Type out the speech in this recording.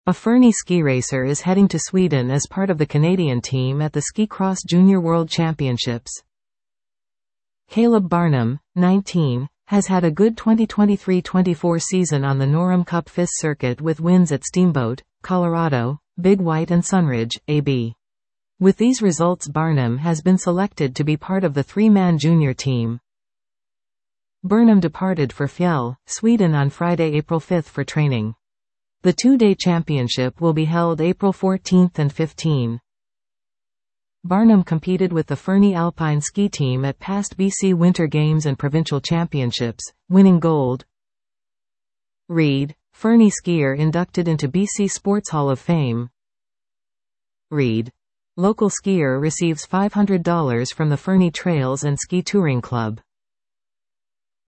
A Fernie ski racer is heading to Sweden as part of the Canadian team at the Ski Cross Junior World Championships. Caleb Barnum, 19, has had a good 2023-24 season on the Norum Cup FIS circuit with wins at Steamboat, Colorado, Big White and Sunridge, AB. With these results, Barnum has been selected to be part of the three-man junior team. Barnum departed for Fjäll, Sweden on Friday, April 5 for training. The two-day championship will be held April 14 and 15. Barnum competed with the Fernie Alpine ski team at past BC Winter Games and Provincial Championships, winning gold. Reed, Fernie skier inducted into BC Sports Hall of Fame. Reed. Local skier receives $500 from the Fernie Trails and Ski Touring Club.